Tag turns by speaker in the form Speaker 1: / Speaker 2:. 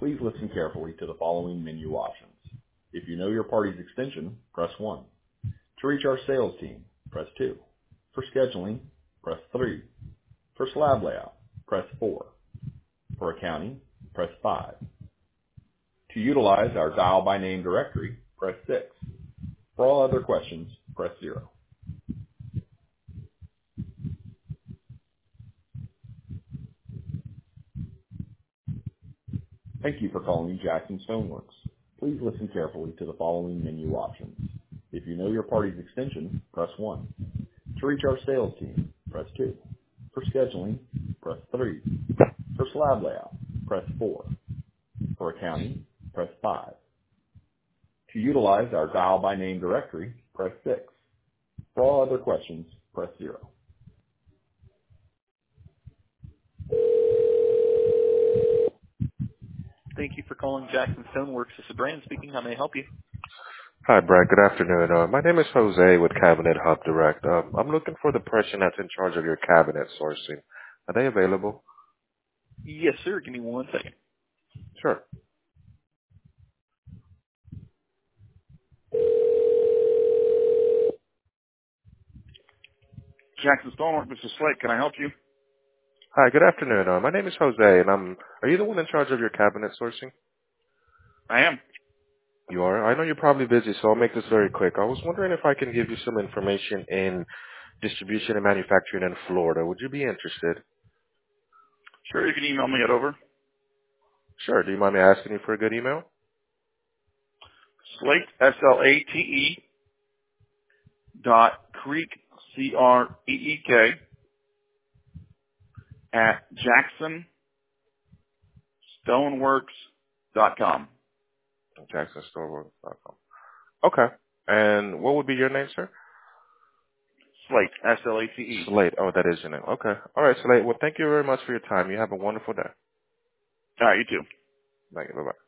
Speaker 1: Please listen carefully to the following menu options. If you know your party's extension, press 1. To reach our sales team, press 2. For scheduling, press 3. For slab layout, press 4. For accounting, press 5. To utilize our dial by name directory, press 6. For all other questions, press 0. Thank you for calling Jackson Stoneworks. Please listen carefully to the following menu options. If you know your party's extension, press 1. To reach our sales team, press 2. For scheduling, press 3. For slab layout, press 4. For accounting, press 5. To utilize our dial by name directory, press 6. For all other questions, press 0. Thank you for calling Jackson Stoneworks. This is Brandon speaking. How may I help you?
Speaker 2: Hi, Brad. Good afternoon. My name is Jose with Cabinet Hub Direct. I'm looking for the person that's in charge of your cabinet sourcing. Are they available?
Speaker 1: Yes, sir. Give me 1 second.
Speaker 2: Sure.
Speaker 3: Jackson Stonework, this is Slate. Can I help you?
Speaker 2: Hi, good afternoon. My name is Jose, and are you the one in charge of your cabinet sourcing?
Speaker 3: I am.
Speaker 2: You are? I know you're probably busy, so I'll make this very quick. I was wondering if I can give you some information in distribution and manufacturing in Florida. Would you be interested?
Speaker 3: Sure, you can email me it over.
Speaker 2: Sure. Do you mind me asking you for a good email?
Speaker 3: Slate, S-L-A-T-E, Creek, C-R-E-E-K, at jacksonstoneworks.com.
Speaker 2: JacksonStoneworks.com. Okay. And what would be your name, sir?
Speaker 3: Slate, S-L-A-T-E.
Speaker 2: Slate. Oh, that is your name. Okay. All right, Slate. Well, thank you very much for your time. You have a wonderful day.
Speaker 3: All right, you too.
Speaker 2: Thank you. Bye-bye.